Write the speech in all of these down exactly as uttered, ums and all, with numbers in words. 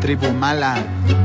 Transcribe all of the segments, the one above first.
Tribu mala.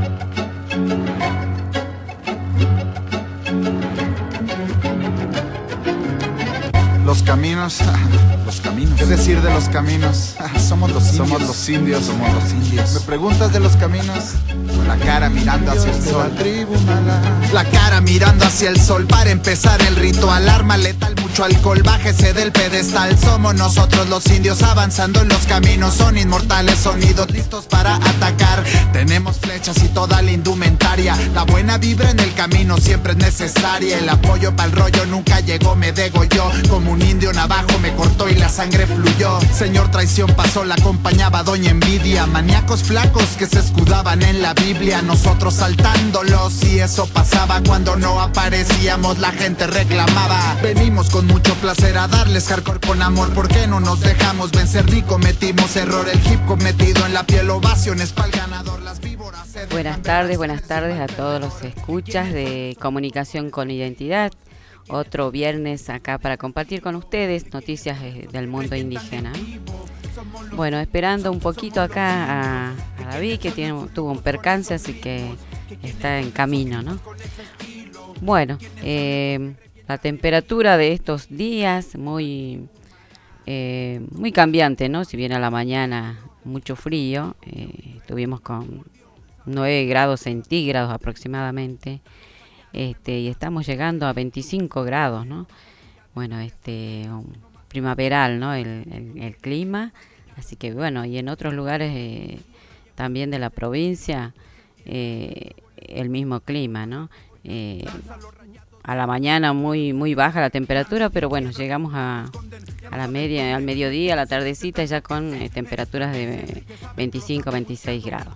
Los caminos, los caminos. ¿Qué decir de los caminos? Somos los indios. Somos los indios, somos los indios. ¿Me preguntas de los caminos? Con la cara mirando hacia el sol. Tribu mala. La cara mirando hacia el sol para empezar el ritual. Arma letal, mucho alcohol, bájese del pedestal. Somos nosotros los indios avanzando en los caminos. Son inmortales, sonidos listos para atacar. Tenemos flechas y toda la indumentaria. La buena vibra en el camino siempre es necesaria. El apoyo pa'l rollo nunca llegó, me degolló. Como un indio navajo me cortó y la sangre fluyó. Señor traición pasó, la acompañaba doña envidia. Maníacos flacos que se escudaban en la Biblia. Nosotros saltándolos y eso pasaba cuando no aparecíamos, la gente reclamaba. Venimos con mucho placer a darles hardcore con amor. ¿Por qué no nos dejamos vencer ni cometimos error? El hip hop metido en la piel, ovaciones pa'l ganador. Las víboras se Buenas tardes, buenas tardes a todos los escuchas de Comunicación con Identidad. Otro viernes acá para compartir con ustedes noticias del mundo indígena. Bueno, esperando un poquito acá a, a David, que tiene, tuvo un percance, así que está en camino, ¿no? Bueno, eh, la temperatura de estos días muy, eh, muy cambiante, ¿no? Si bien a la mañana mucho frío, eh, estuvimos con nueve grados centígrados aproximadamente. Este, y estamos llegando a veinticinco grados, ¿no? Bueno, este, um, primaveral, ¿no? El, el, el clima, así que bueno, y en otros lugares eh, también de la provincia, eh, el mismo clima, ¿no? Eh, a la mañana muy muy baja la temperatura, pero bueno, llegamos a, a la media, al mediodía, a la tardecita, ya con eh, temperaturas de veinticinco, veintiséis grados.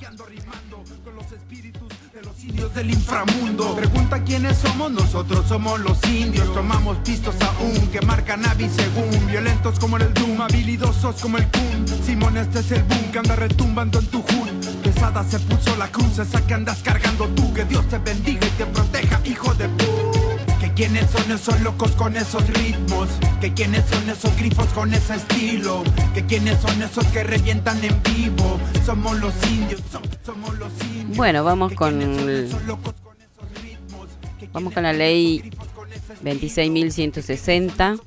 Indios del inframundo. Pregunta quiénes somos, nosotros somos los indios. Tomamos pistos aún que marcan avis según. Violentos como el Doom, habilidosos como el Kun. Simón, este es el boom que anda retumbando en tu hood. Pesada se puso la cruz, esa que andas cargando tú. Que Dios te bendiga y te proteja, hijo de pu. Que quiénes son esos locos con esos ritmos. Que quiénes son esos grifos con ese estilo. Que quiénes son esos que revientan en vivo. Somos los indios, somos los indios. Bueno, vamos con el, vamos con la ley veintiséis mil ciento sesenta,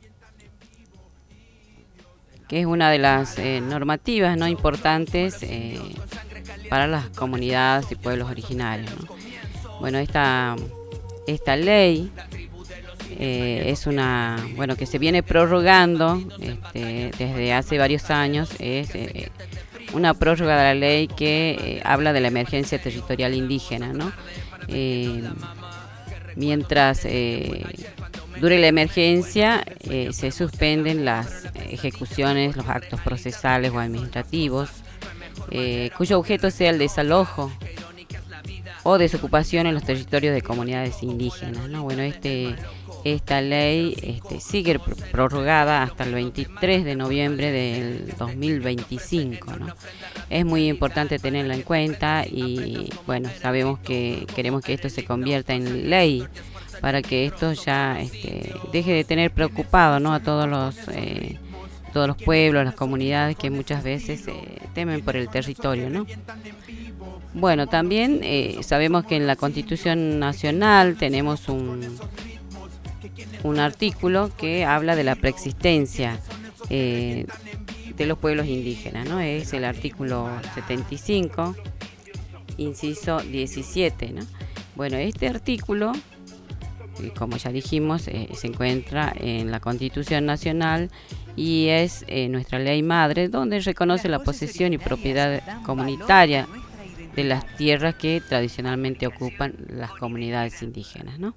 que es una de las eh, normativas no importantes eh, para las comunidades y pueblos originarios, ¿no? Bueno, esta esta ley eh, es una, bueno, que se viene prorrogando este, desde hace varios años. Es eh, una prórroga de la ley que eh, habla de la emergencia territorial indígena, ¿no? Eh, mientras eh, dure la emergencia, eh, se suspenden las ejecuciones, los actos procesales o administrativos, eh, cuyo objeto sea el desalojo o desocupación en los territorios de comunidades indígenas, ¿no? Bueno, este esta ley este, sigue prorrogada hasta el veintitrés de noviembre del dos mil veinticinco, ¿no? Es muy importante tenerla en cuenta y bueno, sabemos que queremos que esto se convierta en ley para que esto ya este, deje de tener preocupado, ¿no? A todos los eh, todos los pueblos, las comunidades que muchas veces eh, temen por el territorio, ¿no? Bueno, también eh, sabemos que en la Constitución Nacional tenemos un un artículo que habla de la preexistencia eh, de los pueblos indígenas, ¿no? Es el artículo setenta y cinco, inciso diecisiete, ¿no? Bueno, este artículo, como ya dijimos, eh, se encuentra en la Constitución Nacional y es eh, nuestra ley madre, donde reconoce la posesión y propiedad comunitaria de las tierras que tradicionalmente ocupan las comunidades indígenas, ¿no?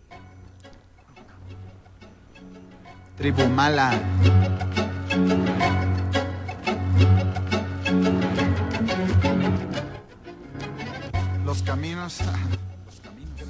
Tribu mala. Los caminos.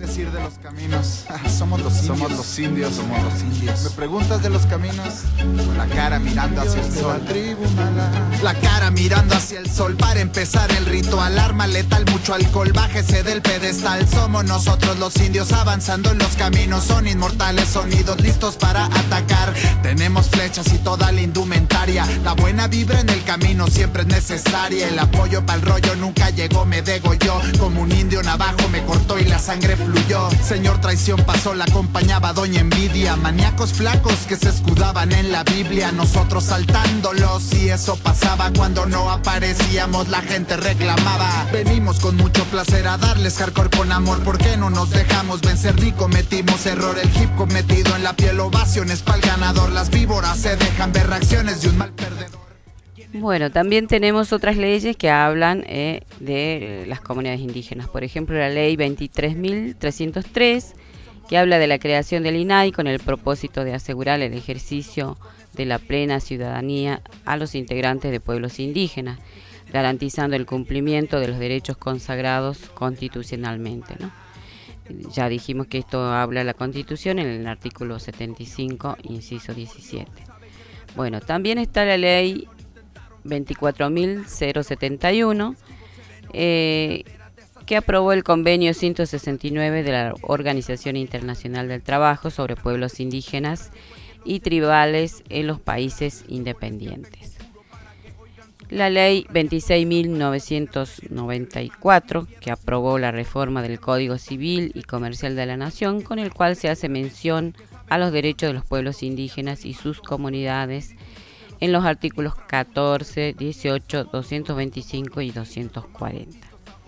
decir de los caminos? Somos los indios. Somos los indios, somos los indios. ¿Me preguntas de los caminos? Con la cara mirando hacia el sol. La cara mirando hacia el sol para empezar el ritual. Arma letal, mucho alcohol, bájese del pedestal. Somos nosotros los indios avanzando en los caminos. Son inmortales, sonidos listos para atacar. Tenemos flechas y toda la indumentaria. La buena vibra en el camino siempre es necesaria. El apoyo pa'l rollo nunca llegó, me degolló. Como un indio navajo me cortó y la sangre fluyó. Señor traición pasó, la acompañaba doña envidia. Maníacos flacos que se escudaban en la Biblia. Nosotros saltándolos y eso pasaba cuando no aparecíamos, la gente reclamaba. Venimos con mucho placer a darles hardcore con amor. ¿Por qué no nos dejamos vencer ni cometimos error? El hip hop metido en la piel, ovaciones pa'l ganador. Las víboras se dejan ver reacciones de un mal perdedor. Bueno, también tenemos otras leyes que hablan eh, de las comunidades indígenas. Por ejemplo, la ley veintitrés mil trescientos tres, que habla de la creación del I N A I con el propósito de asegurar el ejercicio de la plena ciudadanía a los integrantes de pueblos indígenas, garantizando el cumplimiento de los derechos consagrados constitucionalmente, ¿no? Ya dijimos que esto habla la Constitución en el artículo setenta y cinco, inciso diecisiete. Bueno, también está la ley veinticuatro mil setenta y uno, eh, que aprobó el convenio ciento sesenta y nueve de la Organización Internacional del Trabajo sobre pueblos indígenas y tribales en los países independientes. La ley veintiséis mil novecientos noventa y cuatro, que aprobó la reforma del Código Civil y Comercial de la Nación, con el cual se hace mención a los derechos de los pueblos indígenas y sus comunidades en los artículos catorce, dieciocho, doscientos veinticinco y doscientos cuarenta.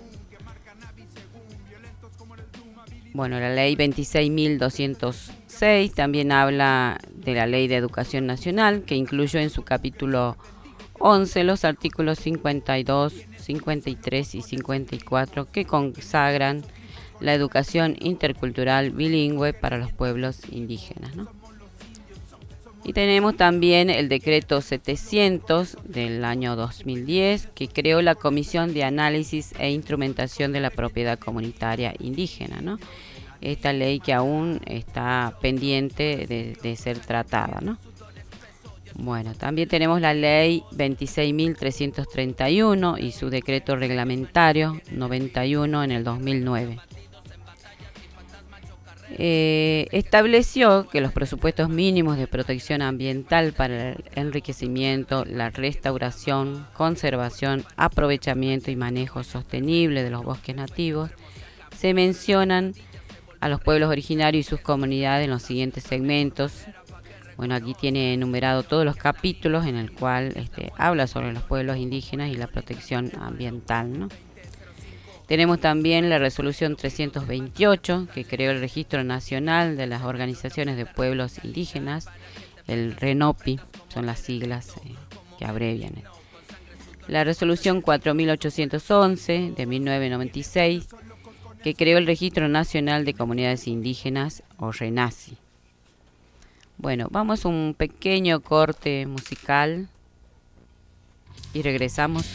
Bueno, la ley veintiséis mil doscientos seis también habla de la Ley de Educación Nacional, que incluyó en su capítulo once los artículos cincuenta y dos, cincuenta y tres y cincuenta y cuatro, que consagran la educación intercultural bilingüe para los pueblos indígenas, ¿no? Y tenemos también el decreto setecientos del año dos mil diez, que creó la Comisión de Análisis e Instrumentación de la Propiedad Comunitaria Indígena, ¿no? Esta ley que aún está pendiente de, de ser tratada, ¿no? Bueno, también tenemos la ley veintiséis mil trescientos treinta y uno y su decreto reglamentario noventa y uno en el dos mil nueve. Eh, estableció que los presupuestos mínimos de protección ambiental para el enriquecimiento, la restauración, conservación, aprovechamiento y manejo sostenible de los bosques nativos se mencionan a los pueblos originarios y sus comunidades en los siguientes segmentos. Bueno, aquí tiene enumerado todos los capítulos en el cual este, habla sobre los pueblos indígenas y la protección ambiental, ¿no? Tenemos también la resolución trescientos veintiocho, que creó el Registro Nacional de las Organizaciones de Pueblos Indígenas, el RENOPI, son las siglas eh, que abrevian. La resolución cuatro mil ochocientos once de mil novecientos noventa y seis, que creó el Registro Nacional de Comunidades Indígenas, o RENACI. Bueno, vamos a un pequeño corte musical y regresamos.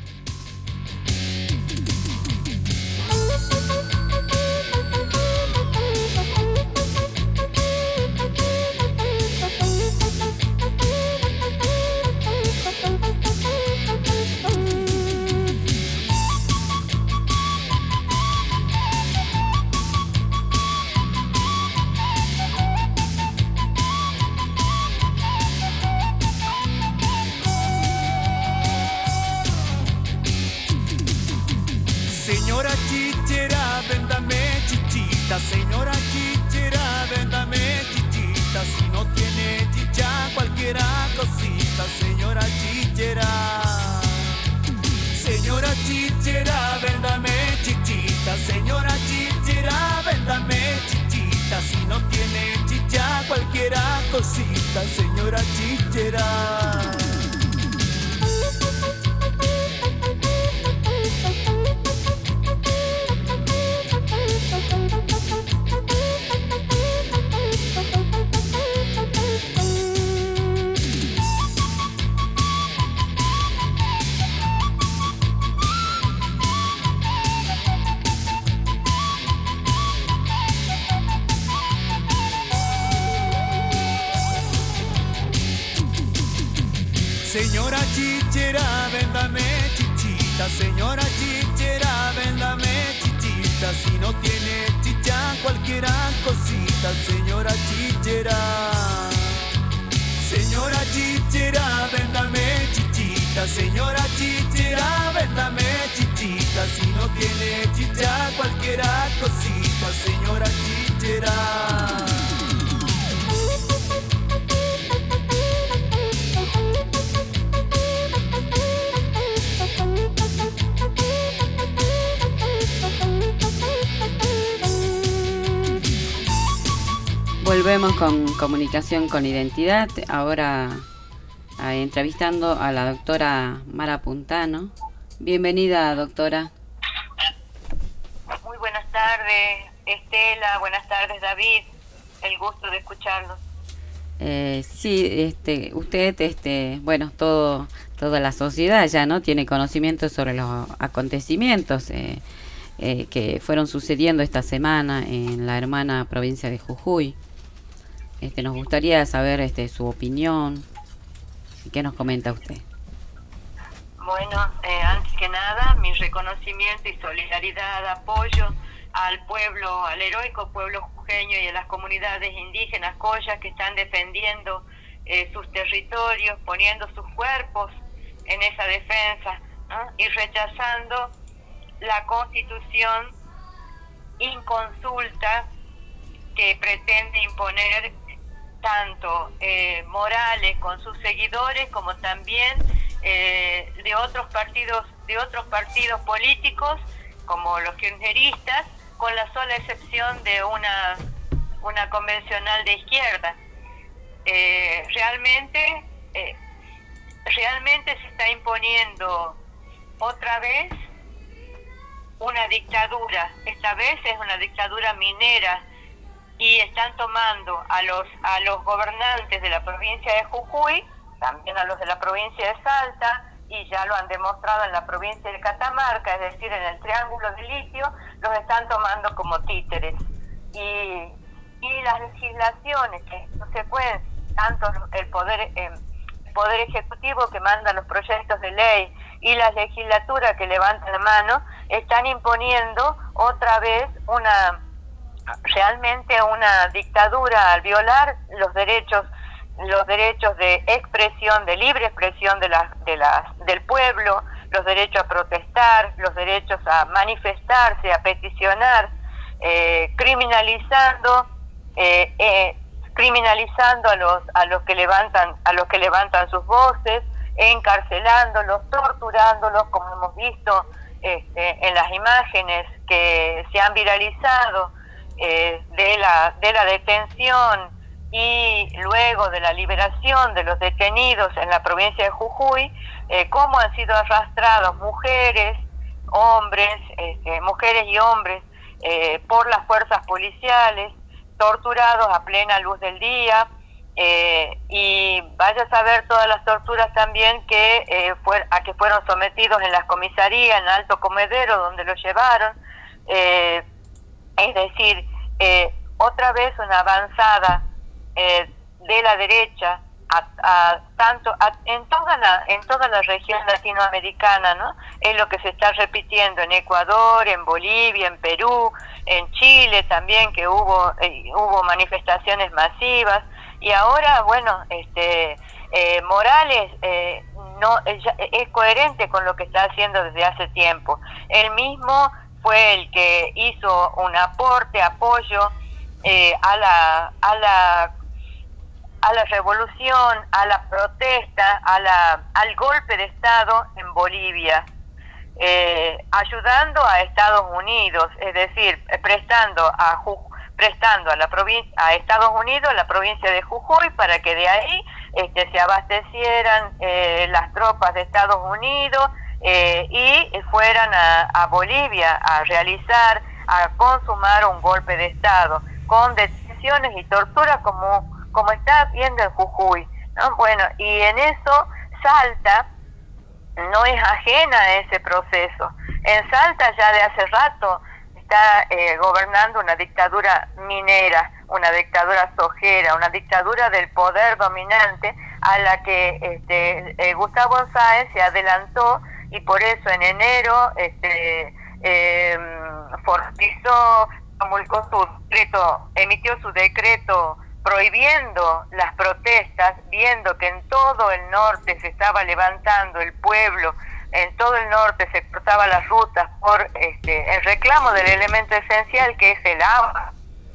Señora chichera, véndame chichita, señora chichera, véndame chichita, si no tiene chicha cualquiera cosita, señora chichera. Señora chichera, véndame chichita, señora chichera, véndame chichita, si no tiene chicha cualquiera cosita, señora chichera. Señora chichera, véndame chichita. Señora chichera, véndame chichita. Si no tiene chicha, cualquiera cosita. Señora chichera. Señora chichera, véndame chichita. Señora chichera, véndame chichita. Si no tiene chicha, cualquiera cosita. Señora chichera. Volvemos con Comunicación con Identidad, ahora eh, entrevistando a la doctora Mara Puntano. Bienvenida, doctora. Muy buenas tardes, Estela, buenas tardes, David, el gusto de escucharlos. Eh, sí, este, usted, este, bueno, todo, toda la sociedad ya no tiene conocimiento sobre los acontecimientos eh, eh, que fueron sucediendo esta semana en la hermana provincia de Jujuy. Este, nos gustaría saber este, su opinión. ¿Qué nos comenta usted? Bueno, eh, antes que nada, mi reconocimiento y solidaridad, apoyo al pueblo, al heroico pueblo jujeño y a las comunidades indígenas collas que están defendiendo eh, sus territorios, poniendo sus cuerpos en esa defensa, ¿no? Y rechazando la constitución inconsulta que pretende imponer tanto eh, Morales con sus seguidores como también eh, de otros partidos de otros partidos políticos como los kirchneristas, con la sola excepción de una una convencional de izquierda. Eh, realmente eh, realmente se está imponiendo otra vez una dictadura. Esta vez es una dictadura minera. Y están tomando a los a los gobernantes de la provincia de Jujuy, también a los de la provincia de Salta, y ya lo han demostrado en la provincia de Catamarca, es decir, en el Triángulo de Litio, los están tomando como títeres. Y, y las legislaciones que no se pueden, tanto el poder, eh, el poder ejecutivo que manda los proyectos de ley y la legislatura que levanta la mano, están imponiendo otra vez una... realmente una dictadura al violar los derechos los derechos de expresión, de libre expresión de las de las del pueblo, los derechos a protestar, los derechos a manifestarse, a peticionar, eh, criminalizando eh, eh, criminalizando a los a los que levantan a los que levantan sus voces, encarcelándolos, torturándolos, como hemos visto este, en las imágenes que se han viralizado. Eh, de la de la detención y luego de la liberación de los detenidos en la provincia de Jujuy, eh, cómo han sido arrastrados mujeres, hombres, este, mujeres y hombres eh, por las fuerzas policiales, torturados a plena luz del día, eh, y vaya a saber todas las torturas también que eh, fue, a que fueron sometidos en las comisarías, en Alto Comedero, donde los llevaron. Eh, Es decir, eh, otra vez una avanzada eh, de la derecha a, a tanto a, en toda la en toda la región latinoamericana, ¿no? Es lo que se está repitiendo en Ecuador, en Bolivia, en Perú, en Chile también, que hubo eh, hubo manifestaciones masivas, y ahora, bueno, este eh, Morales eh, no es, es coherente con lo que está haciendo desde hace tiempo. Él mismo fue el que hizo un aporte, apoyo eh, a la a la a la revolución, a la protesta, a la al golpe de Estado en Bolivia, eh, ayudando a Estados Unidos, es decir, prestando a Ju- prestando a la provincia a Estados Unidos la provincia de Jujuy para que de ahí este, se abastecieran eh, las tropas de Estados Unidos. Eh, y fueran a, a Bolivia a realizar, a consumar un golpe de Estado, con detenciones y tortura como, como está viendo en Jujuy, ¿no? Bueno, y en eso Salta no es ajena a ese proceso. En Salta ya de hace rato está eh, gobernando una dictadura minera, una dictadura sojera, una dictadura del poder dominante a la que este, eh, Gustavo Sáenz se adelantó, y por eso en enero este, eh, fortizó, promulgó su decreto, emitió su decreto prohibiendo las protestas, viendo que en todo el norte se estaba levantando el pueblo, en todo el norte se cortaban las rutas por este, el reclamo del elemento esencial que es el agua.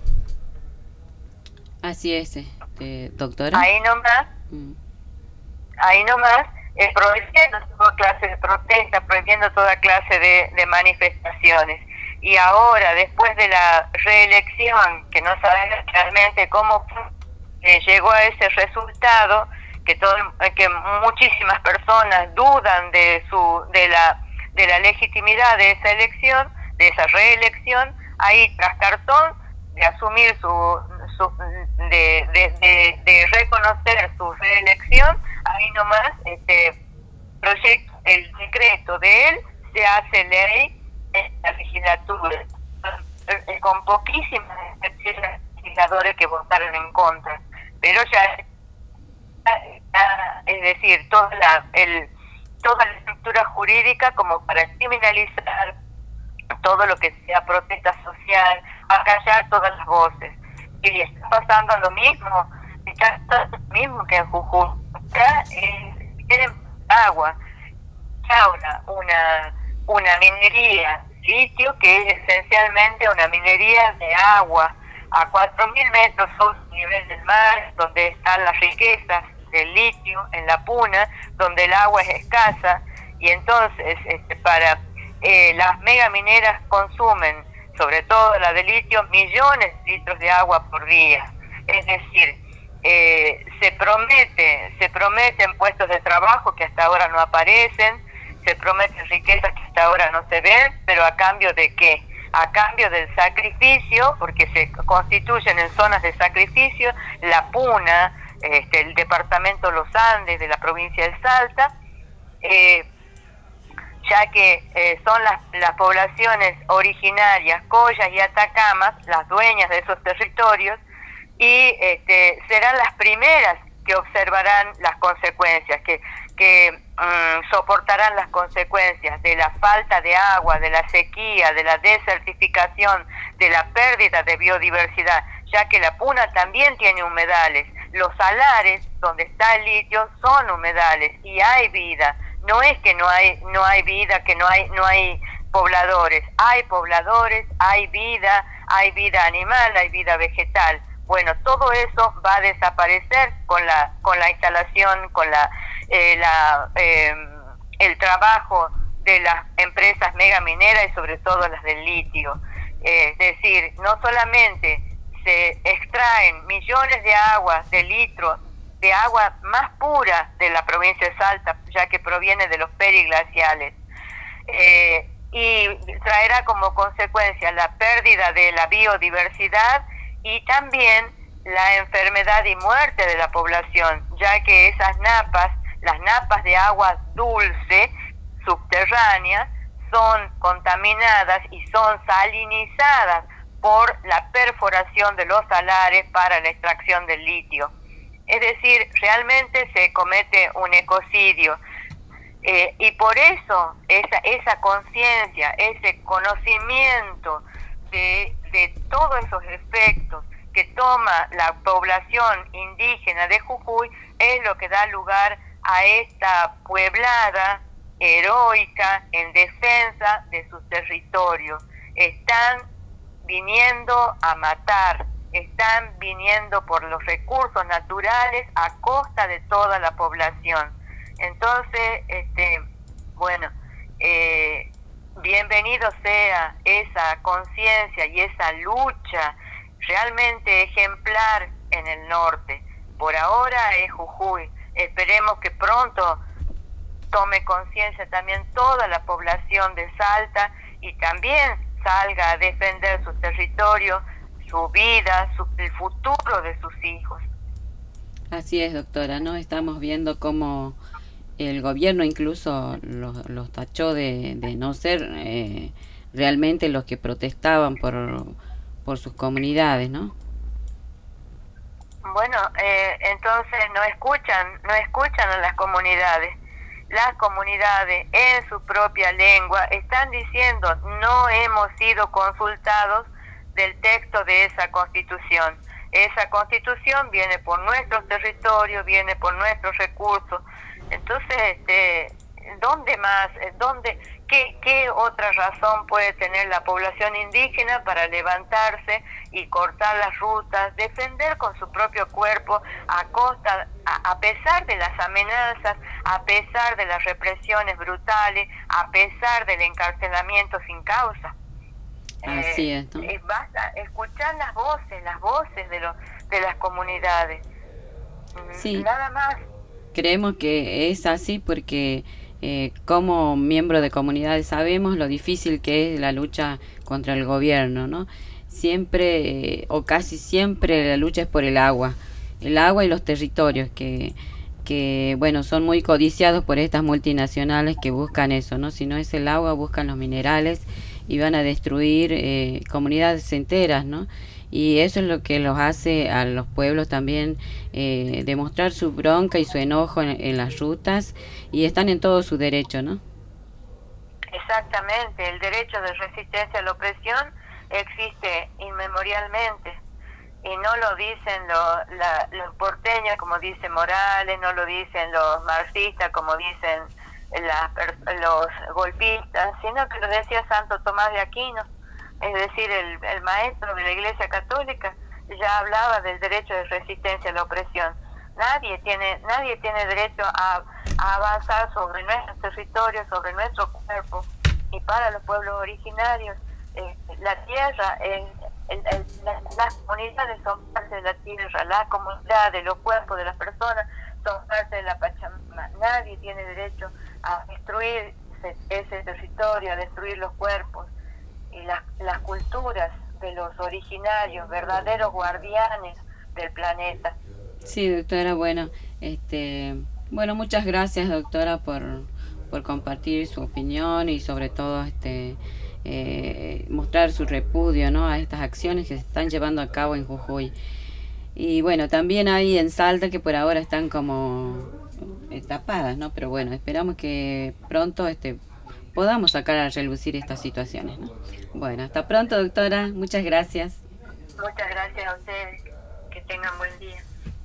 Así es, este, doctora. Ahí nomás, mm. ahí nomás, eh, prohibiendo toda clase de protestas, prohibiendo toda clase de, de manifestaciones. Y ahora, después de la reelección, que no sabemos realmente cómo eh, llegó a ese resultado, que todo, que muchísimas personas dudan de su de la de la legitimidad de esa elección, de esa reelección, ahí tras cartón de asumir su, su de, de, de, de reconocer su reelección, ahí nomás este proyecto, el decreto de él se hace ley en la legislatura, con poquísimas excepciones de legisladores que votaron en contra, pero ya es decir, toda la, el, toda la estructura jurídica como para criminalizar todo lo que sea protesta social, acallar todas las voces. Y está pasando lo mismo, está pasando lo mismo que en Jujuy. Acá eh, quieren agua, ahora una, una minería litio que es esencialmente una minería de agua a cuatro mil metros sobre el nivel del mar, donde están las riquezas del litio en la puna, donde el agua es escasa, y entonces este, para eh, las megamineras consumen, sobre todo la de litio, millones de litros de agua por día. Es decir, eh, se promete, se prometen puestos de trabajo que hasta ahora no aparecen, se prometen riquezas que hasta ahora no se ven, pero ¿a cambio de qué? A cambio del sacrificio, porque se constituyen en zonas de sacrificio, la puna, Este, el departamento Los Andes de la provincia de Salta, eh, ya que eh, son las, las poblaciones originarias, Collas y Atacamas, las dueñas de esos territorios, y este, serán las primeras que observarán las consecuencias, que, que um, soportarán las consecuencias de la falta de agua, de la sequía, de la desertificación, de la pérdida de biodiversidad, ya que la puna también tiene humedales. Los salares donde está el litio son humedales y hay vida. No es que no hay no hay vida, que no hay no hay pobladores. Hay pobladores, hay vida, hay vida animal, hay vida vegetal. Bueno, todo eso va a desaparecer con la con la instalación, con la eh, la eh, el trabajo de las empresas megamineras y sobre todo las del litio. Eh, es decir, no solamente se extraen millones de aguas, de litros, de agua más pura de la provincia de Salta, ya que proviene de los periglaciales, eh, y traerá como consecuencia la pérdida de la biodiversidad y también la enfermedad y muerte de la población, ya que esas napas, las napas de agua dulce, subterráneas, son contaminadas y son salinizadas por la perforación de los salares para la extracción del litio. Es decir, realmente se comete un ecocidio. Eh, y por eso esa, esa conciencia, ese conocimiento de, de todos esos efectos que toma la población indígena de Jujuy es lo que da lugar a esta pueblada heroica en defensa de sus territorios. Están viniendo a matar, están viniendo por los recursos naturales a costa de toda la población. Entonces, este, bueno, eh, bienvenido sea esa conciencia y esa lucha realmente ejemplar en el norte. Por ahora es Jujuy. Esperemos que pronto tome conciencia también toda la población de Salta y también salga a defender su territorio, su vida, su, el futuro de sus hijos. Así es, doctora, ¿no? Estamos viendo cómo el gobierno incluso los, los tachó de, de no ser eh, realmente los que protestaban por, por sus comunidades, ¿no? Bueno, eh, entonces no escuchan, no escuchan a las comunidades. Las comunidades en su propia lengua están diciendo no hemos sido consultados del texto de esa Constitución. Esa Constitución viene por nuestros territorios, viene por nuestros recursos. Entonces, este, ¿dónde más? ¿Dónde? ¿Qué, qué otra razón puede tener la población indígena para levantarse y cortar las rutas, defender con su propio cuerpo a costa, a, a pesar de las amenazas, a pesar de las represiones brutales, a pesar del encarcelamiento sin causa? Así eh, es, ¿no? es basta escuchar las voces, las voces de los de las comunidades. Sí. Nada más. Creemos que es así porque eh, como miembro de comunidades sabemos lo difícil que es la lucha contra el gobierno, ¿no? Siempre eh, o casi siempre la lucha es por el agua, el agua y los territorios que que bueno son muy codiciados por estas multinacionales que buscan eso, ¿no? Si no es el agua, buscan los minerales y van a destruir eh, comunidades enteras, ¿no? Y eso es lo que los hace a los pueblos también eh, demostrar su bronca y su enojo en, en las rutas, y están en todo su derecho, ¿no? Exactamente, el derecho de resistencia a la opresión existe inmemorialmente, y no lo dicen lo, la, los porteños como dice Morales, no lo dicen los marxistas como dicen la, los golpistas, sino que lo decía Santo Tomás de Aquino, es decir, el, el maestro de la Iglesia Católica ya hablaba del derecho de resistencia a la opresión. Nadie tiene nadie tiene derecho a, a avanzar sobre nuestros territorios, sobre nuestro cuerpo. Y para los pueblos originarios, eh, la tierra, el, el, el, la, las comunidades son parte de la tierra, la comunidad de los cuerpos de las personas son parte de la Pachamama. Nadie tiene derecho a destruir ese, ese territorio, a destruir los cuerpos y las, las culturas de los originarios, verdaderos guardianes del planeta. Sí, doctora, bueno, este, bueno, muchas gracias, doctora, por, por compartir su opinión y sobre todo este eh, mostrar su repudio, ¿no?, a estas acciones que se están llevando a cabo en Jujuy. Y bueno, también hay en Salta que por ahora están como tapadas, ¿no? Pero bueno, esperamos que pronto este podamos sacar a relucir estas situaciones, ¿no? Bueno, hasta pronto, doctora. Muchas gracias. Muchas gracias a ustedes. Que tengan buen día.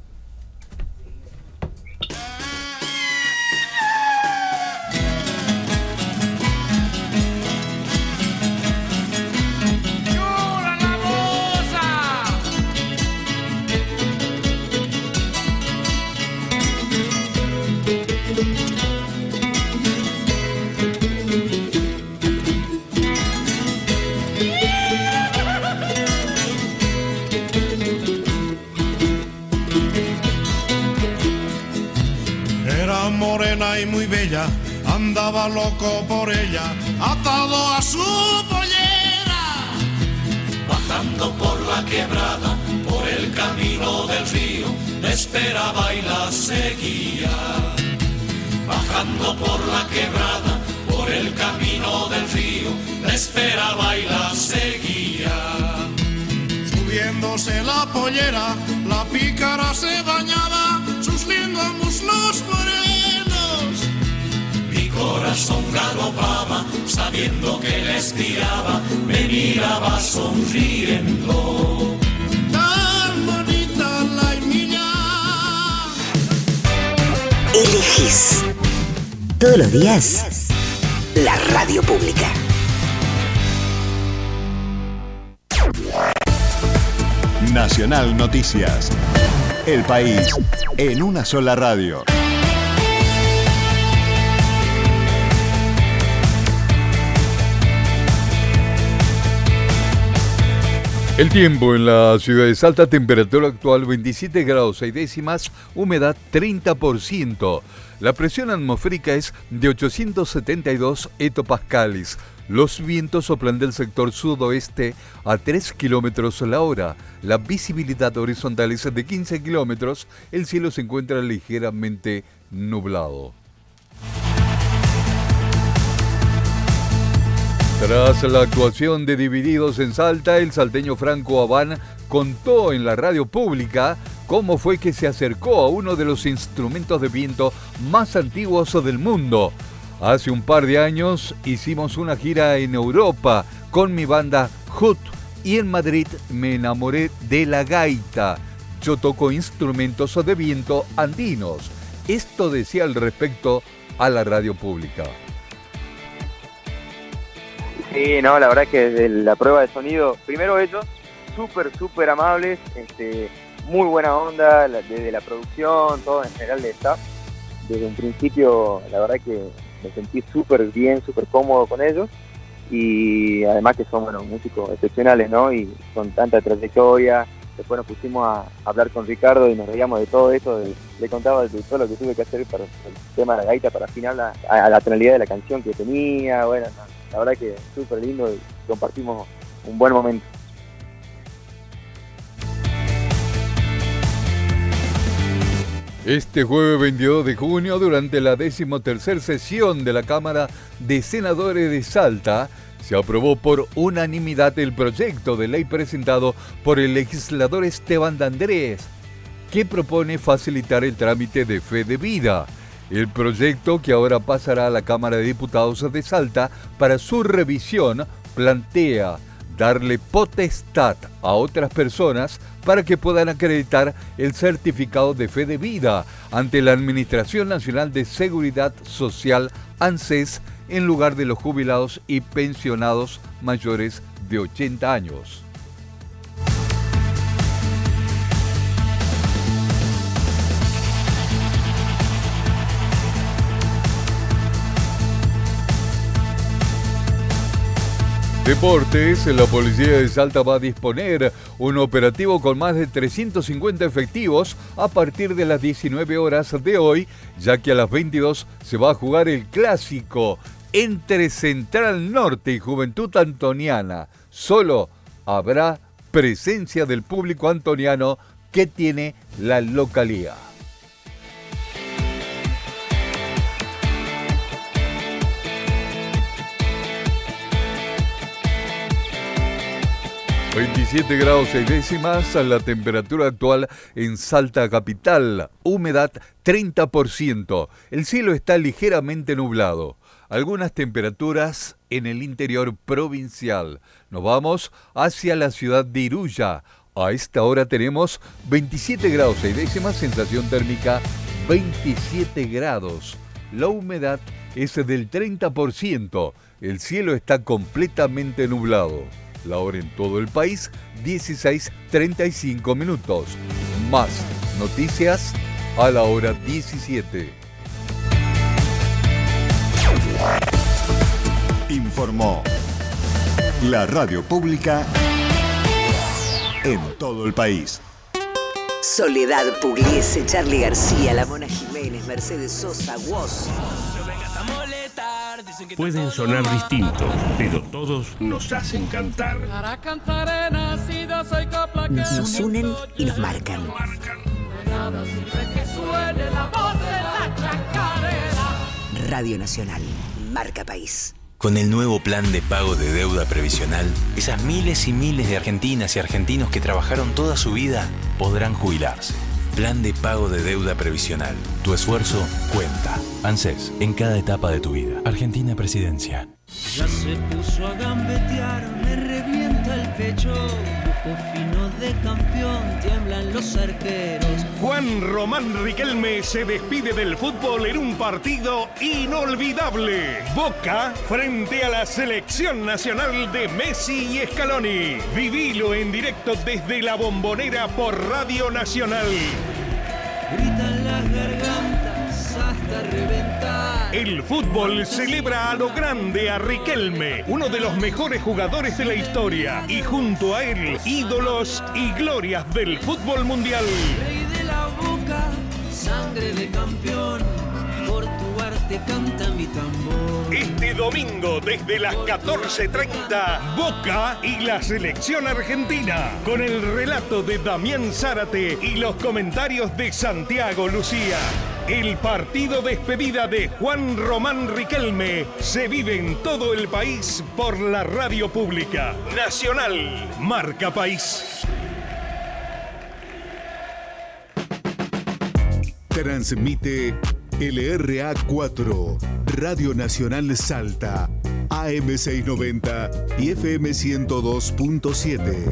Morena y muy bella, andaba loco por ella, atado a su pollera. Bajando por la quebrada, por el camino del río, la esperaba y la seguía. Bajando por la quebrada, por el camino del río, la esperaba y la seguía. Subiéndose la pollera, la pícara se bañaba, sus lindos muslos morenos. Mi corazón galopaba, sabiendo que la estiraba, me miraba sonriendo. Tan bonita la Emilia. Elegís todos los días la radio pública. Nacional Noticias. El país en una sola radio. El tiempo en la ciudad de Salta, temperatura actual veintisiete grados seis décimas, humedad treinta por ciento. La presión atmosférica es de ochocientos setenta y dos hectopascales. Los vientos soplan del sector sudoeste a tres kilómetros la hora. La visibilidad horizontal es de quince kilómetros. El cielo se encuentra ligeramente nublado. Tras la actuación de Divididos en Salta, el salteño Franco Abán contó en la radio pública cómo fue que se acercó a uno de los instrumentos de viento más antiguos del mundo. Hace un par de años hicimos una gira en Europa con mi banda Hood y en Madrid me enamoré de la gaita. Yo toco instrumentos de viento andinos. Esto decía al respecto a la radio pública. Sí, no, la verdad que desde la prueba de sonido, primero ellos, súper, súper amables, este, muy buena onda, la, desde la producción, todo en general de staff. Desde un principio, la verdad que me sentí súper bien, súper cómodo con ellos. Y además que son, bueno, músicos excepcionales, ¿no? Y con tanta trayectoria. Después nos pusimos a hablar con Ricardo y nos reíamos de todo eso. De, le contaba de todo lo que tuve que hacer para el tema de la gaita, para afinar la, a, a la tonalidad de la canción que tenía. Bueno, no, la verdad que súper lindo y compartimos un buen momento. Este jueves veintidós de junio, durante la decimotercera sesión de la Cámara de Senadores de Salta, se aprobó por unanimidad el proyecto de ley presentado por el legislador Esteban D'Andrés, que propone facilitar el trámite de fe de vida. El proyecto, que ahora pasará a la Cámara de Diputados de Salta para su revisión, plantea darle potestad a otras personas para que puedan acreditar el certificado de fe de vida ante la Administración Nacional de Seguridad Social, ANSES, en lugar de los jubilados y pensionados mayores de ochenta años. Deportes, la policía de Salta va a disponer un operativo con más de trescientos cincuenta efectivos a partir de las diecinueve horas de hoy, ya que a las veintidós se va a jugar el clásico entre Central Norte y Juventud Antoniana. Solo habrá presencia del público antoniano que tiene la localía. veintisiete grados seis décimas, la temperatura actual en Salta capital, humedad treinta por ciento, el cielo está ligeramente nublado, algunas temperaturas en el interior provincial. Nos vamos hacia la ciudad de Iruya, a esta hora tenemos veintisiete grados seis décimas, sensación térmica veintisiete grados, la humedad es del treinta por ciento, el cielo está completamente nublado. La hora en todo el país, dieciséis treinta y cinco minutos. Más noticias a la hora diecisiete. Informó la radio pública en todo el país. Soledad Pugliese, Charly García, La Mona Jiménez, Mercedes Sosa, Woz. Pueden sonar distintos, pero todos nos hacen cantar. Nos unen y nos marcan. Radio Nacional, marca país. Con el nuevo plan de pago de deuda previsional, esas miles y miles de argentinas y argentinos que trabajaron toda su vida podrán jubilarse. Plan de pago de deuda previsional. Tu esfuerzo cuenta. ANSES, en cada etapa de tu vida. Argentina Presidencia. Ya se puso a gambetear, me revienta el pecho. Bujo fino de campeón, tiemblan los arqueros. Juan Román Riquelme se despide del fútbol en un partido inolvidable. Boca frente a la selección nacional de Messi y Scaloni. Vivilo en directo desde la Bombonera por Radio Nacional. Gritan las gargantas hasta reventar. El fútbol celebra a lo grande a Riquelme, uno de los mejores jugadores de la historia, y junto a él, ídolos y glorias del fútbol mundial. Rey de la Boca, sangre de campeón, por tu arte canta mi tambor. Este domingo desde las catorce treinta, Boca y la selección argentina, con el relato de Damián Zárate y los comentarios de Santiago Lucía. El partido despedida de Juan Román Riquelme se vive en todo el país por la radio pública. Nacional, marca país. Transmite L R A cuatro, Radio Nacional Salta, A M seiscientos noventa y F M ciento dos punto siete.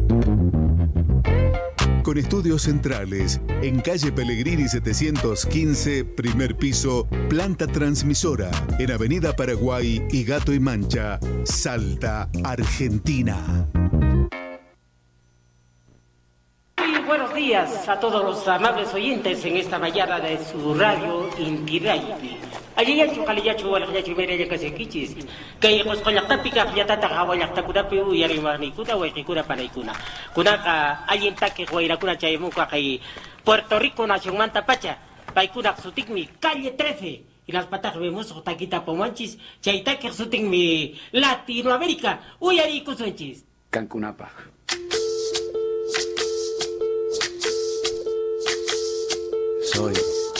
Con estudios centrales en calle Pellegrini setecientos quince, primer piso, planta transmisora, en Avenida Paraguay y Gato y Mancha, Salta, Argentina. Muy buenos días a todos los amables oyentes en esta mañana de su radio Inti Raymi. Allí ya chukali ya chuwal ya chumere ya kasekichis. Kay kos kollakta pika yatata hawalakta kuna piu yari mani kuna wa kuna para kuna. Kuna ka alguien taque guaira kuna chaymuka kay Puerto Rico nación manta pacha. Pai kuna sutikmi calle trece. Y las patas vemos taquita pomanchis. Chaytaque sutikmi Latinoamérica. Uyari kusunchis. Cancunapa. Soy,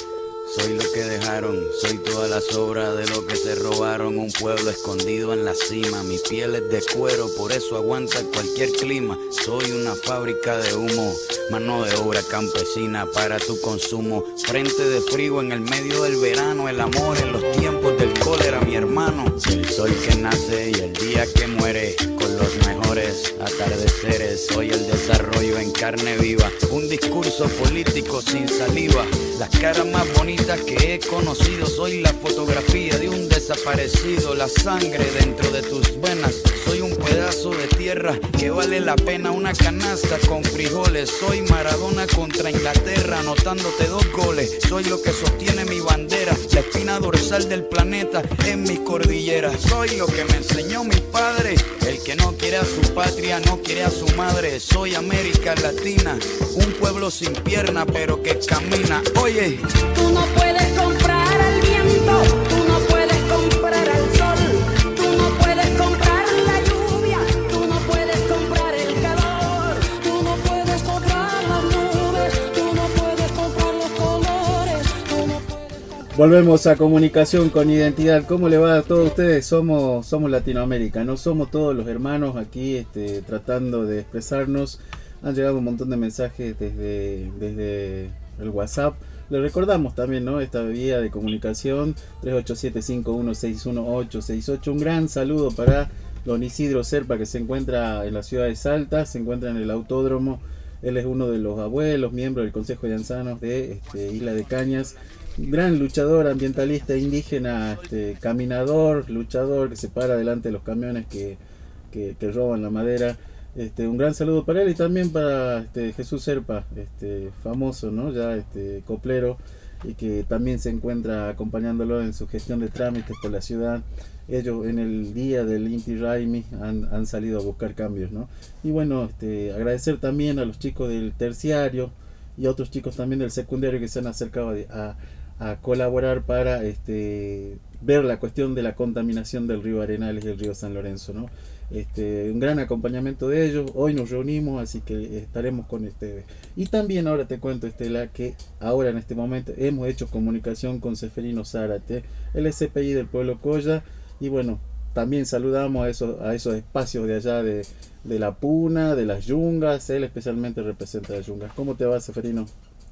soy lo que dejaron, soy toda la sobra de lo que se robaron. Un pueblo escondido en la cima, mi piel es de cuero, por eso aguanta cualquier clima. Soy una fábrica de humo, mano de obra campesina para tu consumo. Frente de frío en el medio del verano, el amor en los tiempos del cólera, mi hermano. El sol que nace y el día que muere, con los mejores atardeceres. Soy el desarrollo en carne viva, un discurso político sin saliva. Las caras más bonitas que he conocido, soy la fotografía de un desaparecido. La sangre dentro de tus venas, soy un pedazo de tierra que vale la pena una canasta con frijoles. Soy Maradona contra Inglaterra, anotándote dos goles. Soy lo que sostiene mi bandera, la espina dorsal del planeta en mis cordilleras. Soy lo que me enseñó mi padre, el que no quiere a su patria, no quiere a su madre. Soy América Latina, un pueblo sin pierna pero que camina. Oye, tú no puedes comprar al viento, tú no puedes comprar al sol, tú no puedes comprar la lluvia, tú no puedes comprar el calor, tú no puedes comprar las nubes, tú no puedes comprar los colores, tú no puedes comprar... Volvemos a Comunicación con Identidad. ¿Cómo le va a todos ustedes? Somos, somos Latinoamérica, no somos todos los hermanos aquí este, tratando de expresarnos. Han llegado un montón de mensajes desde, desde el WhatsApp. Le recordamos también, ¿no?, esta vía de comunicación tres ocho siete cinco uno seis uno ocho seis ocho. Un gran saludo para don Isidro Serpa, que se encuentra en la ciudad de Salta, se encuentra en el autódromo. Él es uno de los abuelos, miembro del Consejo de Ancianos de este, Isla de Cañas. Gran luchador, ambientalista, indígena, este, caminador, luchador que se para delante de los camiones que, que, que roban la madera. Este, un gran saludo para él y también para este, Jesús Serpa, este, famoso, ¿no?, ya este, coplero, y que también se encuentra acompañándolo en su gestión de trámites por la ciudad. Ellos en el día del Inti Raymi han, han salido a buscar cambios, ¿no? Y bueno, este, agradecer también a los chicos del terciario y a otros chicos también del secundario que se han acercado a, a colaborar para este, ver la cuestión de la contaminación del río Arenales y el río San Lorenzo, ¿no? Este, un gran acompañamiento de ellos. Hoy nos reunimos, así que estaremos con ustedes. Y también ahora te cuento, Estela, que ahora en este momento hemos hecho comunicación con Seferino Zárate, el S P I del pueblo Colla, y bueno, también saludamos a esos, a esos espacios de allá de, de la Puna, de las Yungas. Él especialmente representa a las Yungas. ¿Cómo te va, Seferino?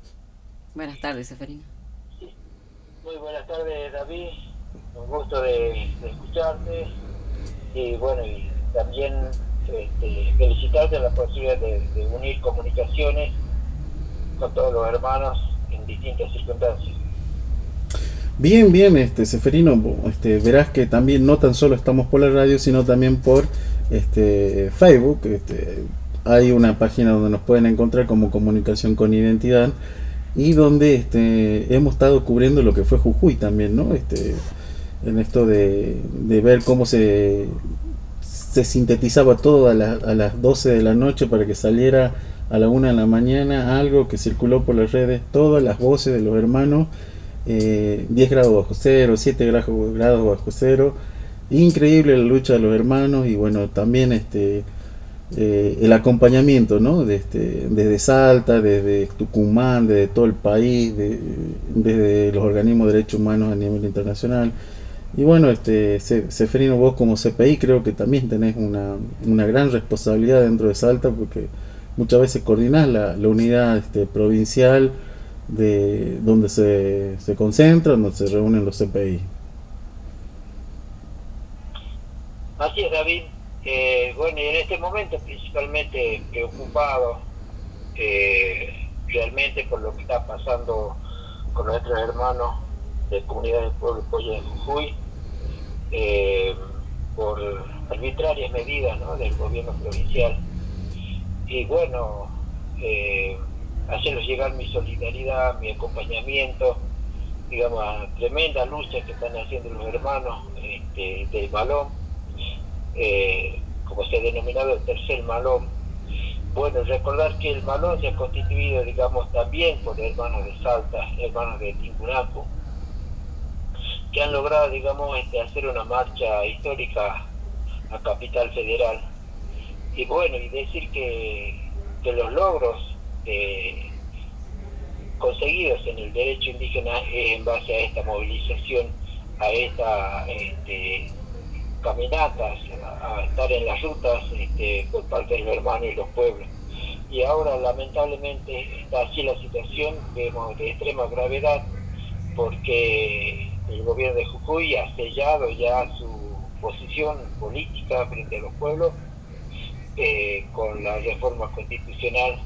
Buenas tardes, Seferino. Muy buenas tardes, David. Un gusto de, de escucharte. Y bueno, y también este, felicitarte a la posibilidad de, de unir comunicaciones con todos los hermanos en distintas circunstancias. Bien, bien, este Seferino, este, verás que también no tan solo estamos por la radio, sino también por este Facebook. Este, hay una página donde nos pueden encontrar como Comunicación con Identidad, y donde este, hemos estado cubriendo lo que fue Jujuy también, ¿no? Este, en esto de, de ver cómo se, se sintetizaba todo a, la, a las doce de la noche para que saliera a la una de la mañana, algo que circuló por las redes, todas las voces de los hermanos, eh, diez grados bajo cero, siete grados bajo cero, increíble la lucha de los hermanos. Y bueno, también este eh, el acompañamiento, ¿no?, de este, desde Salta, desde Tucumán, desde todo el país, de, desde los organismos de derechos humanos a nivel internacional. Y bueno, este Seferino, vos como C P I creo que también tenés una, una gran responsabilidad dentro de Salta, porque muchas veces coordinás la, la unidad este, provincial de donde se, se concentran, donde se reúnen los C P I. Así es, David. Eh, bueno, y en este momento principalmente preocupado eh, realmente por lo que está pasando con nuestros hermanos de Comunidad del Pueblo Polla de Jujuy, eh, por arbitrarias medidas, ¿no?, del gobierno provincial. Y bueno, eh, hacerles llegar mi solidaridad, mi acompañamiento, digamos, a tremenda lucha que están haciendo los hermanos este, del Malón, eh, como se ha denominado el tercer Malón. Bueno, recordar que el Malón se ha constituido, digamos, también por hermanos de Salta, hermanos de Tincunaco, que han logrado, digamos, este, hacer una marcha histórica a Capital Federal. Y bueno, y decir que, que los logros eh, conseguidos en el derecho indígena es en base a esta movilización, a estas este, caminatas, a, a estar en las rutas este, por parte de los hermanos y los pueblos. Y ahora lamentablemente está así la situación, vemos de extrema gravedad, porque el gobierno de Jujuy ha sellado ya su posición política frente a los pueblos eh, con la reforma constitucional.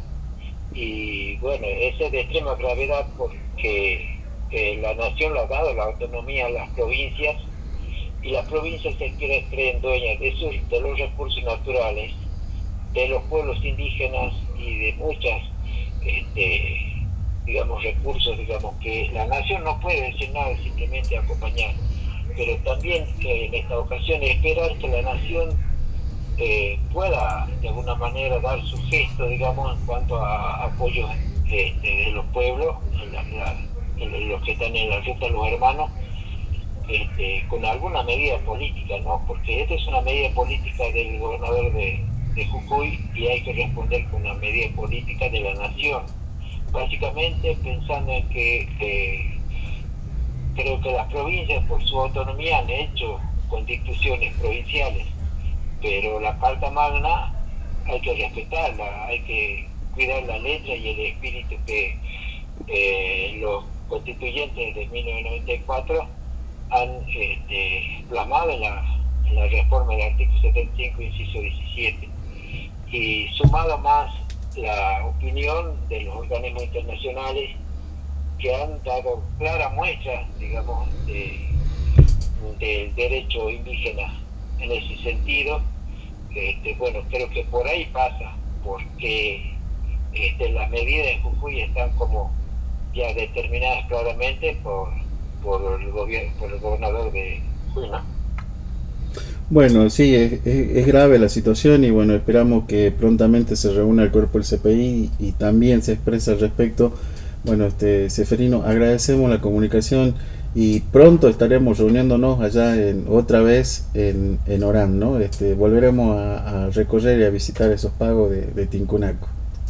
Y bueno, ese es de extrema gravedad porque eh, la nación le ha dado la autonomía a las provincias y las provincias se creen, creen dueñas de, sus, de los recursos naturales, de los pueblos indígenas y de muchas este, digamos recursos, digamos que la nación no puede decir nada, simplemente acompañar, pero también eh, en esta ocasión esperar que la nación eh, pueda de alguna manera dar su gesto, digamos, en cuanto a apoyo este, de los pueblos, en la, la, en los que están en la ruta, los hermanos, este, con alguna medida política, ¿no? Porque esta es una medida política del gobernador de, de Jujuy y hay que responder con una medida política de la nación. Básicamente pensando en que eh, creo que las provincias por su autonomía han hecho constituciones provinciales, pero la Carta Magna hay que respetarla, hay que cuidar la letra y el espíritu que eh, los constituyentes de mil novecientos noventa y cuatro han este, plasmado en la, en la reforma del artículo setenta y cinco, inciso diecisiete, y sumado más la opinión de los organismos internacionales que han dado clara muestra, digamos, de, del derecho indígena en ese sentido. Este, bueno, creo que por ahí pasa, porque este, las medidas de Jujuy están como ya determinadas claramente por, por el gobierno, por el gobernador de Jujuy, ¿no? Bueno, sí, es, es, es grave la situación y bueno, esperamos que prontamente se reúna el cuerpo del C P I y, y también se exprese al respecto. Bueno, este Seferino, agradecemos la comunicación y pronto estaremos reuniéndonos allá en, otra vez en, en Orán, ¿no? Este, volveremos a, a recorrer y a visitar esos pagos de, de Tincunaco.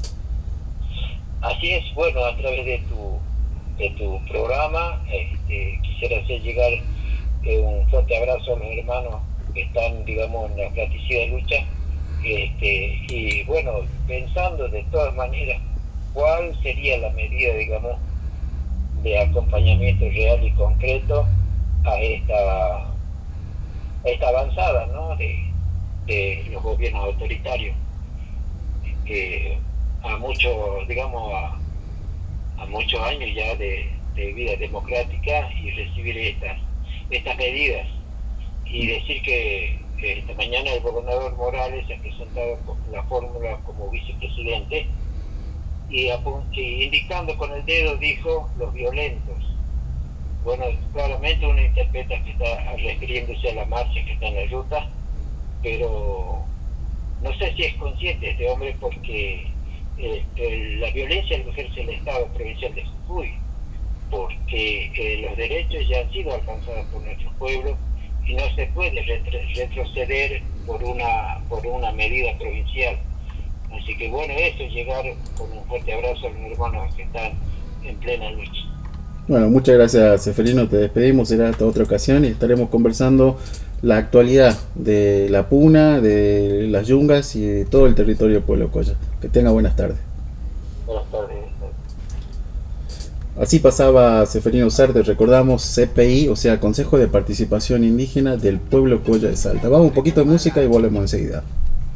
Así es, bueno, a través de tu, de tu programa este, quisiera hacer llegar eh, un fuerte abrazo a los hermanos que están, digamos, en la fratricida lucha, este, y bueno, pensando de todas maneras cuál sería la medida, digamos, de acompañamiento real y concreto a esta, a esta avanzada, ¿no?, de, de los gobiernos autoritarios, que a muchos, digamos, a, a muchos años ya de, de vida democrática, y recibir estas, estas medidas. Y decir que, que esta mañana el gobernador Morales se ha presentado con la fórmula como vicepresidente y, y indicando con el dedo dijo los violentos. Bueno, claramente uno interpreta que está refiriéndose a la marcha que está en la ruta, pero no sé si es consciente este hombre, porque eh, el, la violencia lo ejerce el Estado provincial de Jujuy, porque eh, los derechos ya han sido alcanzados por nuestro pueblo y no se puede retro retroceder por una por una medida provincial. Así que bueno, eso, llegar con un fuerte abrazo a los hermanos que están en plena lucha. Bueno, muchas gracias, Seferino, te despedimos, será hasta otra ocasión y estaremos conversando la actualidad de la Puna, de las Yungas y de todo el territorio de Pueblo Colla. Que tenga buenas tardes. Buenas tardes. Así pasaba Seferino Sarte, recordamos C P I, o sea, Consejo de Participación Indígena del Pueblo Colla de Salta. Vamos un poquito de música y volvemos enseguida.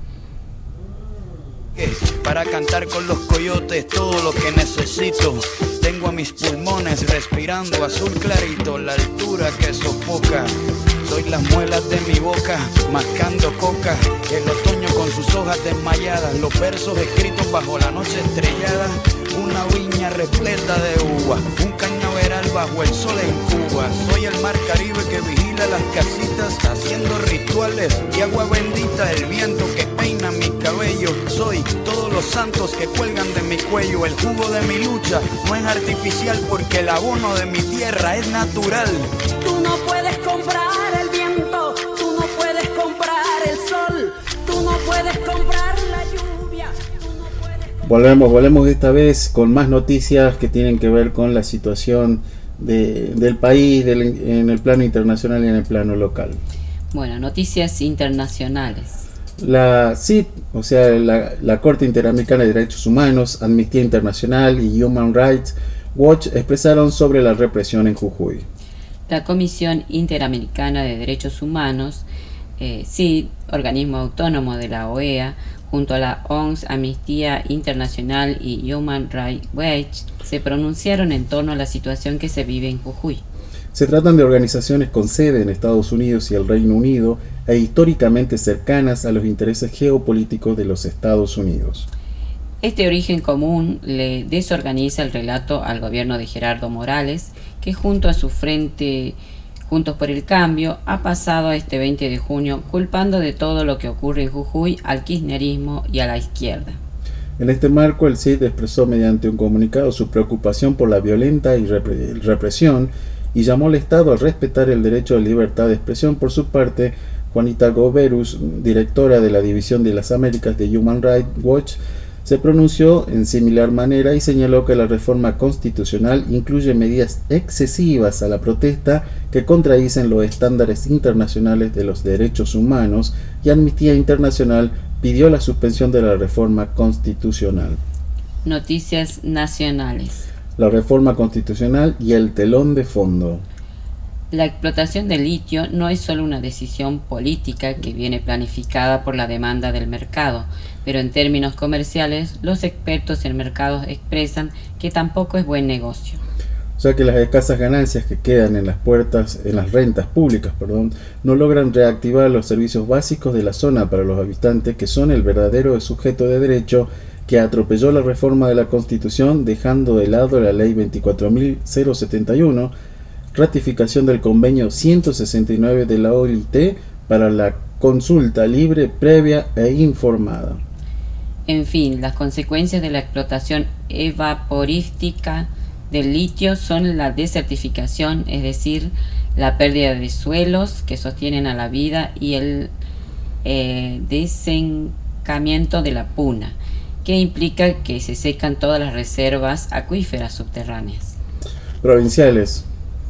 Para cantar con los coyotes todo lo que necesito. Tengo a mis pulmones respirando azul clarito, la altura que sofoca. Soy las muelas de mi boca, mascando coca. El otoño con sus hojas desmayadas, los versos escritos bajo la noche estrellada. Una viña repleta de uvas, un cañaveral bajo el sol en Cuba. Soy el mar Caribe que vigila las casitas, haciendo rituales y agua bendita. El viento que peina mi cabello. Soy todos los santos que cuelgan de mi cuello. El jugo de mi lucha no es artificial, porque el abono de mi tierra es natural. Tú no puedes comprar el viento, tú no puedes comprar el sol, tú no puedes comprar la lluvia. Volvemos, volvemos esta vez con más noticias que tienen que ver con la situación de, del país del, en el plano internacional y en el plano local. Bueno, noticias internacionales. La C I D, o sea, la, la Corte Interamericana de Derechos Humanos, Amnistía Internacional y Human Rights Watch expresaron sobre la represión en Jujuy. La Comisión Interamericana de Derechos Humanos, eh, C I D, organismo autónomo de la O E A, junto a la O M S, Amnistía Internacional y Human Rights Watch, se pronunciaron en torno a la situación que se vive en Jujuy. Se tratan de organizaciones con sede en Estados Unidos y el Reino Unido e históricamente cercanas a los intereses geopolíticos de los Estados Unidos. Este origen común le desorganiza el relato al gobierno de Gerardo Morales, que junto a su Frente Juntos por el Cambio ha pasado este veinte de junio culpando de todo lo que ocurre en Jujuy al kirchnerismo y a la izquierda. En este marco, el C I D expresó mediante un comunicado su preocupación por la violenta y repre- represión y llamó al Estado a respetar el derecho a libertad de expresión. Por su parte, Juanita Goberus, directora de la División de las Américas de Human Rights Watch, se pronunció en similar manera y señaló que la reforma constitucional incluye medidas excesivas a la protesta que contradicen los estándares internacionales de los derechos humanos, y Amnistía Internacional pidió la suspensión de la reforma constitucional. Noticias nacionales. La reforma constitucional y el telón de fondo. La explotación del litio no es solo una decisión política que viene planificada por la demanda del mercado, pero en términos comerciales, los expertos en mercados expresan que tampoco es buen negocio. O sea que las escasas ganancias que quedan en las puertas, en las rentas públicas, perdón, no logran reactivar los servicios básicos de la zona para los habitantes, que son el verdadero sujeto de derecho que atropelló la reforma de la Constitución, dejando de lado la Ley veinticuatro mil setenta y uno, ratificación del convenio ciento sesenta y nueve de la O I T para la consulta libre, previa e informada. En fin, las consecuencias de la explotación evaporística del litio son la desertificación, es decir, la pérdida de suelos que sostienen a la vida, y el eh, desencamiento de la puna, que implica que se secan todas las reservas acuíferas subterráneas. Provinciales.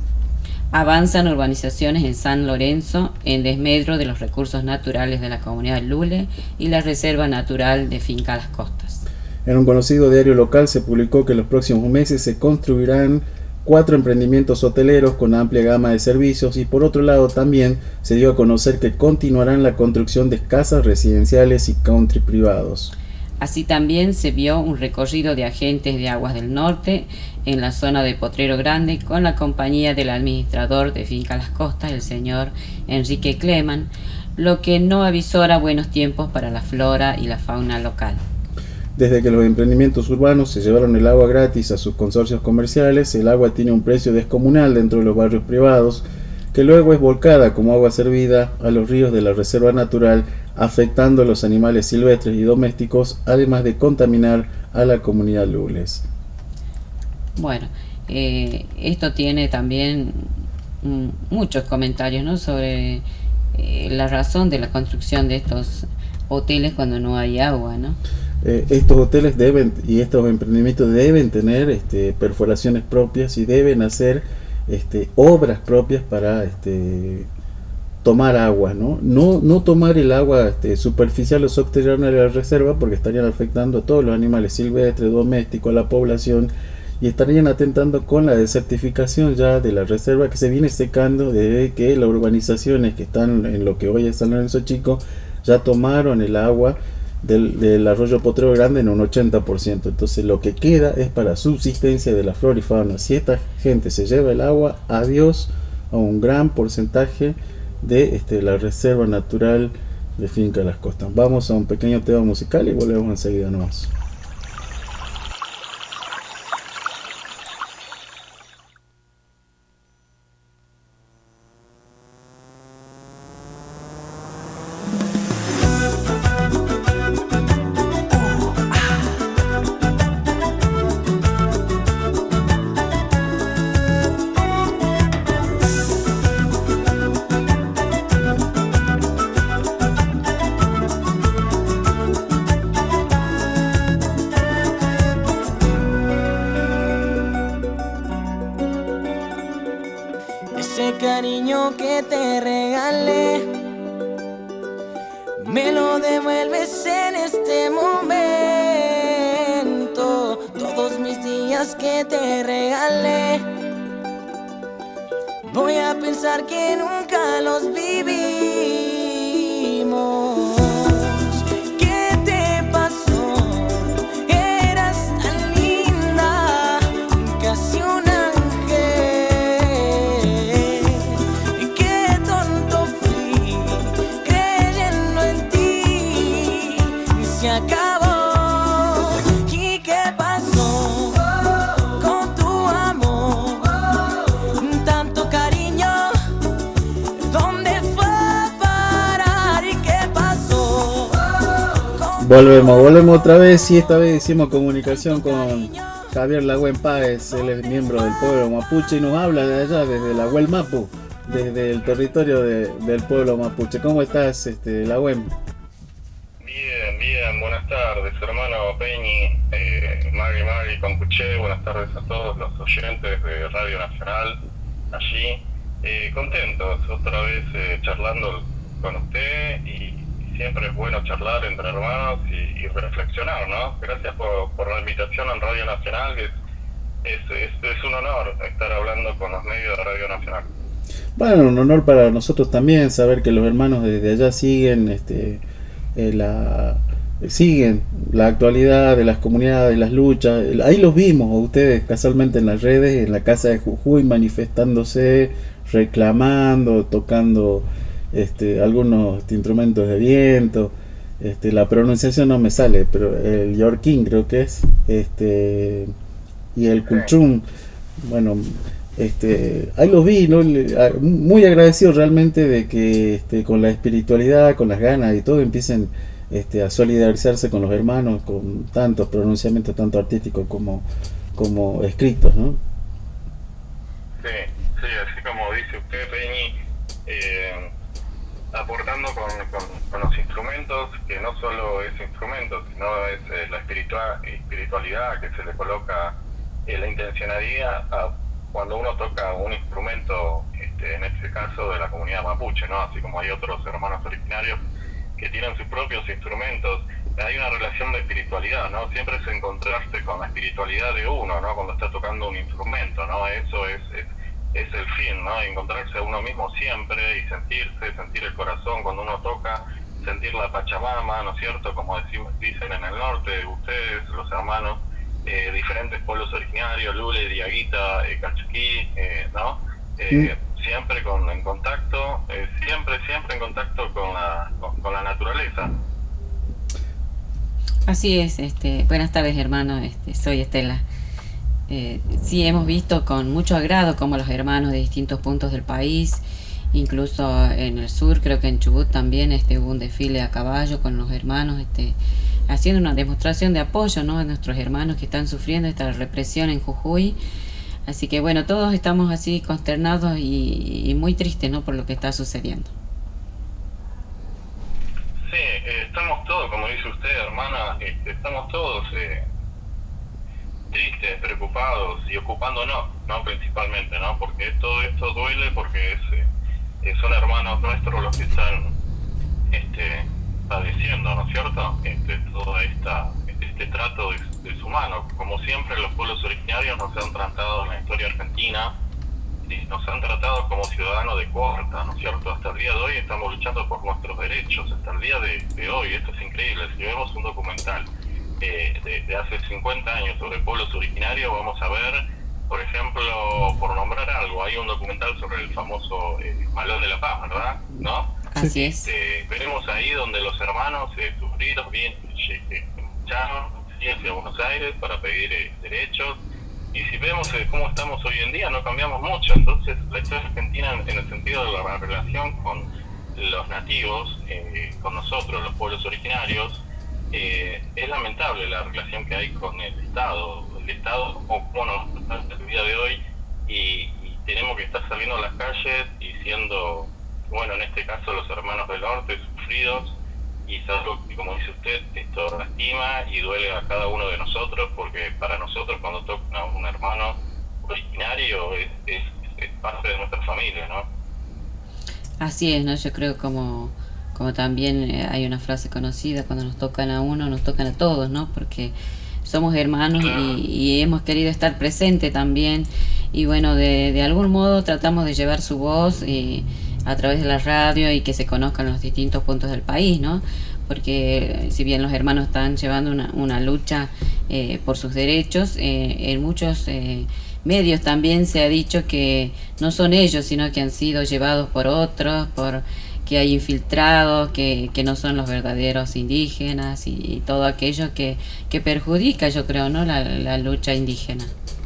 Avanzan urbanizaciones en San Lorenzo en desmedro de los recursos naturales de la comunidad Lule y la Reserva Natural de Finca Las Costas. En un conocido diario local se publicó que en los próximos meses se construirán cuatro emprendimientos hoteleros con amplia gama de servicios, y por otro lado también se dio a conocer que continuarán la construcción de casas residenciales y country privados. Así también se vio un recorrido de agentes de Aguas del Norte en la zona de Potrero Grande con la compañía del administrador de Finca Las Costas, el señor Enrique Cleman, lo que no avisora buenos tiempos para la flora y la fauna local. Desde que los emprendimientos urbanos se llevaron el agua gratis a sus consorcios comerciales, el agua tiene un precio descomunal dentro de los barrios privados, que luego es volcada como agua servida a los ríos de la Reserva Natural, afectando a los animales silvestres y domésticos, además de contaminar a la comunidad lules. Bueno, eh, esto tiene también mm, muchos comentarios, ¿no?, sobre eh, la razón de la construcción de estos hoteles cuando no hay agua, ¿no? Eh, estos hoteles deben y estos emprendimientos deben tener este, perforaciones propias y deben hacer este, obras propias para este, tomar agua, ¿no? No, no tomar el agua este, superficial o subterránea de la reserva, porque estarían afectando a todos los animales silvestres, domésticos, a la población, y estarían atentando con la desertificación ya de la reserva que se viene secando desde que las urbanizaciones que están en lo que hoy es San Lorenzo Chico ya tomaron el agua del, del arroyo Potrero Grande en un ochenta por ciento. Entonces lo que queda es para subsistencia de la flora y fauna. Si esta gente se lleva el agua, adiós a un gran porcentaje de este, la reserva natural de Finca Las Costas. Vamos a un pequeño tema musical y volvemos enseguida nomás. Ese cariño que te regalé, me lo devuelves en este momento. Todos mis días que te regalé, voy a pensar que nunca los vivimos. ¿Qué te pasó? Eras tan linda, casi un acabó. ¿Y qué pasó con tu amor? Tanto cariño, ¿dónde fue a parar? ¿Y qué pasó? Volvemos, volvemos otra vez y esta vez hicimos comunicación con Javier Lagüen Páez. Él es miembro del pueblo mapuche y nos habla de allá, desde la Huel Mapu, desde el territorio de, del pueblo mapuche. ¿Cómo estás, este, Lagüen? Bien, bien, buenas tardes, hermano Peñi, eh, Mari Mari Compuche, buenas tardes a todos los oyentes de Radio Nacional allí. Eh, contentos otra vez eh, charlando con usted y, y siempre es bueno charlar entre hermanos y, y reflexionar, ¿no? Gracias por, por la invitación en Radio Nacional, que es, es, es, es un honor estar hablando con los medios de Radio Nacional. Bueno, un honor para nosotros también saber que los hermanos desde allá siguen este Eh, la, siguen la actualidad de las comunidades, de las luchas. Ahí los vimos a ustedes casualmente en las redes, en la casa de Jujuy, manifestándose, reclamando, tocando este, algunos este, instrumentos de viento. Este, la pronunciación no me sale, pero el yorquín creo que es, este, y el culchún. Bueno, Este, ahí los vi, ¿no? Muy agradecido realmente de que este, con la espiritualidad, con las ganas y todo empiecen este, a solidarizarse con los hermanos, con tantos pronunciamientos, tanto artísticos como, como escritos, ¿no? Sí, sí, así como dice usted, Peñi, eh, aportando con, con, con los instrumentos, que no solo es instrumento, sino es eh, la espiritua- espiritualidad que se le coloca eh, la intencionalidad a cuando uno toca un instrumento, este, en este caso de la comunidad mapuche, ¿no? Así como hay otros hermanos originarios que tienen sus propios instrumentos, hay una relación de espiritualidad, ¿no? Siempre es encontrarse con la espiritualidad de uno, ¿no? Cuando está tocando un instrumento, ¿no? Eso es, es, es el fin, ¿no? Encontrarse a uno mismo siempre y sentirse, sentir el corazón cuando uno toca, sentir la Pachamama, ¿no es cierto? Como decimos, dicen en el norte, ustedes, los hermanos, Eh, diferentes pueblos originarios, Lule, Diaguita, eh, Cachuquí, eh, ¿no? Eh, mm. Siempre con, en contacto, eh, siempre, siempre en contacto con la, con, con la naturaleza. Así es, este, buenas tardes hermano, este, soy Estela. Eh, sí, hemos visto con mucho agrado cómo los hermanos de distintos puntos del país, incluso en el sur, creo que en Chubut también este, hubo un desfile a caballo con los hermanos, este, haciendo una demostración de apoyo, ¿no?, a nuestros hermanos que están sufriendo esta represión en Jujuy. Así que bueno, todos estamos así consternados y, y muy tristes, ¿no?, por lo que está sucediendo. Sí, eh, estamos todos, como dice usted, hermana, este, estamos todos eh, tristes, preocupados y ocupándonos, ¿no?, principalmente, ¿no?, porque todo esto duele, porque es, eh, son hermanos nuestros los que están este, padeciendo, ¿no es cierto?, este, todo esta, este trato es humano. Como siempre, los pueblos originarios nos han tratado en la historia argentina, y nos han tratado como ciudadanos de cuarta, ¿no es cierto? Hasta el día de hoy estamos luchando por nuestros derechos, hasta el día de, de hoy. Esto es increíble. Si vemos un documental eh, de, de hace cincuenta años sobre pueblos originarios, vamos a ver, por ejemplo, por nombrar algo, hay un documental sobre el famoso eh, Malón de la Paz, ¿verdad? ¿No? Así es. Eh, veremos ahí donde los hermanos eh, sufridos bien lucharon hacia Buenos Aires para pedir eh, derechos. Y si vemos eh, cómo estamos hoy en día, no cambiamos mucho. Entonces, la historia argentina, en, en el sentido de la relación con los nativos, eh, con nosotros, los pueblos originarios, eh, es lamentable la relación que hay con el Estado. El Estado, como nos está en el día de hoy, y, y tenemos que estar saliendo a las calles y siendo, bueno, en este caso los hermanos del norte, sufridos, y es algo que, como dice usted, esto lastima y duele a cada uno de nosotros, porque para nosotros cuando toca a un hermano originario es, es, es parte de nuestra familia, ¿no? Así es, ¿no? Yo creo como, como también eh, hay una frase conocida, cuando nos tocan a uno, nos tocan a todos, ¿no? Porque somos hermanos y, y hemos querido estar presentes también, y bueno, de, de algún modo tratamos de llevar su voz y a través de la radio y que se conozcan los distintos puntos del país, ¿no? Porque si bien los hermanos están llevando una, una lucha eh, por sus derechos, eh, en muchos eh, medios también se ha dicho que no son ellos, sino que han sido llevados por otros, por que hay infiltrados, que, que no son los verdaderos indígenas y, y todo aquello que, que perjudica, yo creo, ¿no? La, la lucha indígena.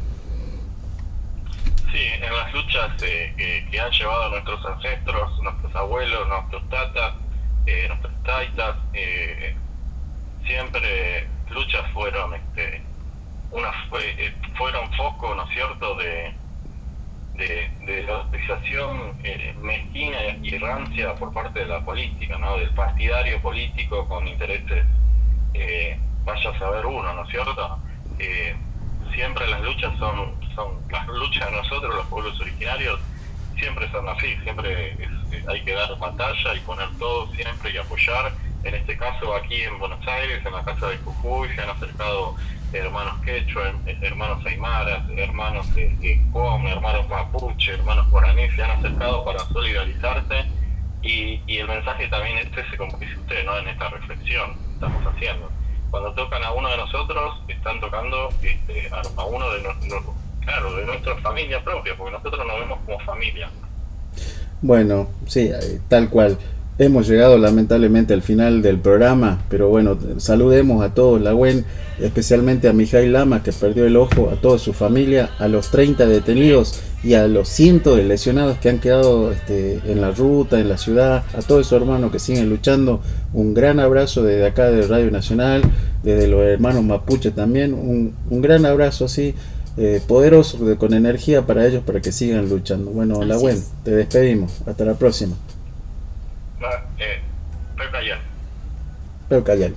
Sí, en las luchas eh, que, que han llevado nuestros ancestros, nuestros abuelos, nuestros tatas, eh, nuestras taitas, eh, siempre luchas fueron este, una fue, eh, fueron foco, ¿no es cierto?, de de, de la utilización eh, mezquina y rancia por parte de la política, ¿no?, del partidario político con intereses, eh, vaya a saber uno, ¿no es cierto? Eh, siempre las luchas son, son las luchas de nosotros, los pueblos originarios, siempre son así, siempre es, hay que dar batalla y poner todo siempre y apoyar. En este caso aquí en Buenos Aires, en la casa de Jujuy, se han acercado hermanos quechua, hermanos aymaras, hermanos eh, eh, com, hermanos mapuche, hermanos guaraní, se han acercado para solidarizarse, y, y el mensaje también es ese, como dice usted, ¿no?, en esta reflexión que estamos haciendo. Cuando tocan a uno de nosotros, están tocando este, a, a uno de nosotros, claro, de nuestra familia propia, porque nosotros nos vemos como familia. Bueno, sí, tal cual. Hemos llegado lamentablemente al final del programa, pero bueno, saludemos a todos, la buen, especialmente a Mijail Lama, que perdió el ojo, a toda su familia, a los treinta detenidos y a los cientos de lesionados que han quedado este, en la ruta, en la ciudad, a todos esos hermanos que siguen luchando. Un gran abrazo desde acá de Radio Nacional, desde los hermanos mapuche también, un, un gran abrazo así, eh, poderoso, de, con energía para ellos, para que sigan luchando. Bueno, la buen, te despedimos, hasta la próxima. Eh, Peu Cayal. Peu Cayal.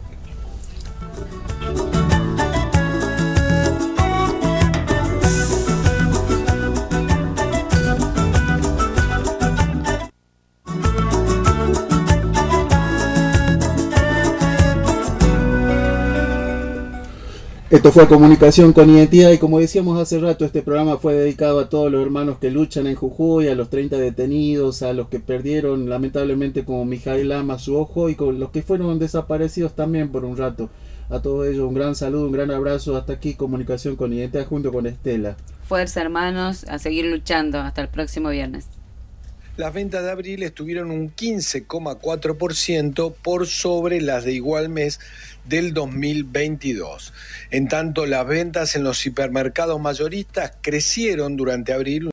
Esto fue Comunicación con Identidad, y como decíamos hace rato, este programa fue dedicado a todos los hermanos que luchan en Jujuy, a los treinta detenidos, a los que perdieron lamentablemente como Mijail Lama su ojo, y con los que fueron desaparecidos también por un rato. A todos ellos un gran saludo, un gran abrazo. Hasta aquí Comunicación con Identidad junto con Estela. Fuerza, hermanos, a seguir luchando. Hasta el próximo viernes. Las ventas de abril estuvieron un quince coma cuatro por ciento por sobre las de igual mes del dos mil veintidós. En tanto, las ventas en los hipermercados mayoristas crecieron durante abril